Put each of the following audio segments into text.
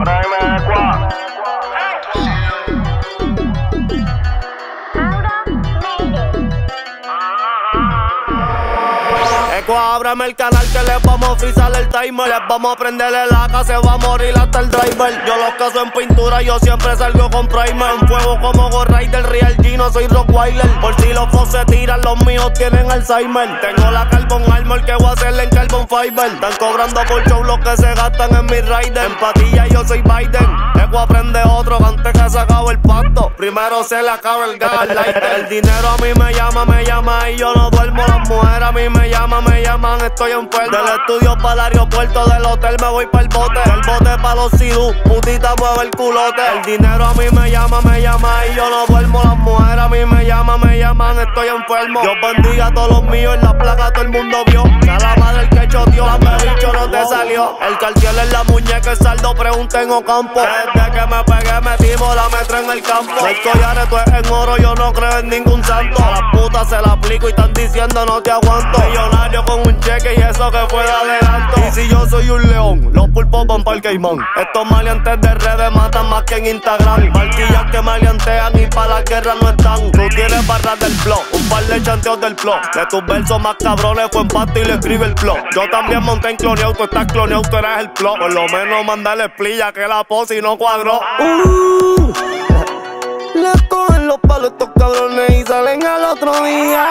Ábreme el canal que les vamos a frizar el timer. Les vamos a prenderle la casa, se va a morir hasta el driver. Yo los caso en pintura, yo siempre salgo con primer. En fuego como Ghost Rider, Real G, no soy Rottweiler. Por si los fos se tiran, los míos tienen Alzheimer. Tengo la Carbon Armor que voy a hacerle en Carbon Fiber. Están cobrando por show los que se gastan en mi rider. En patilla yo soy Biden. Eco aprende otro antes que se acabe el pacto. Primero se le acaba el gas. El dinero a mí me llama y yo no duermo. Las mujeres a mí me llaman, estoy enfermo. Del estudio para el aeropuerto, del hotel me voy para el bote. Del bote para los sidú, putita mueve el culote. El dinero a mí me llama y yo no duermo. Las mujeres a mí me llaman, estoy enfermo. Dios bendiga a todos los míos, en la placa todo el mundo vio. A la madre el que choteó, la bicho no te salió. El cartier en la muñeca, el saldo, pregunten Ocampo. Desde que me pegué metimos la metra en el campo. El collar esto es en oro, yo no creo en ningún santo. A las putas se la aplico y están diciendo no te aguanto. Millonario con un cheque y eso que fue de adelanto. Y si yo soy un león, los pulpos van pa'l caimán. Estos maleantes de redes matan más que en Instagram. Marquillas que maleantean y pa' la guerra no están. Tú tienes barras del flow, un par de chanteos del flow. De tus versos más cabrones fue empate y le escribe el flow. Yo también monté en cloneado, tú estás cloneado, tú eres el flow. Por lo menos mandale plilla que la pose y no cuadró. Le cogen los palos estos cabrones y salen al otro día.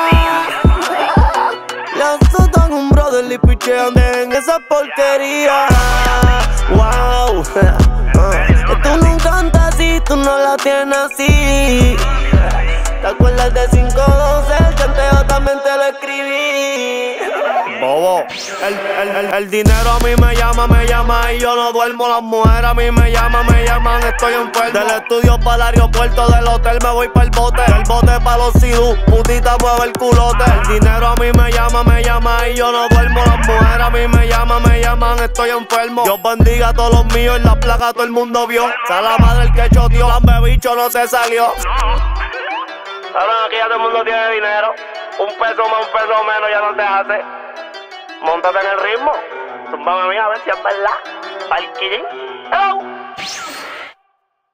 Le azotan un brother y pichean en esa porquería. Wow, que tú no cantas si tú no la tienes así. ¿Te acuerdas de 512? El chanteo también te lo escribí. Bobo, el dinero a mí me llama y yo no duermo. Las mujeres a mí me llaman, estoy enfermo. Del estudio para el aeropuerto, del hotel me voy para el bote. Del bote para los sidú, putita mueve el culote. El dinero a mí me llama y yo no duermo. Las mujeres a mí me llaman, estoy enfermo. Dios bendiga a todos los míos, en la placa todo el mundo vio. Sea la madre el que choteó, lambe bicho no se salió. Cabrón, aquí ya todo el mundo tiene dinero. Un peso más, un peso menos ya no te hace. Móntate en el ritmo. Zúmbame a mí a ver si es verdad. Parquillín. Hello.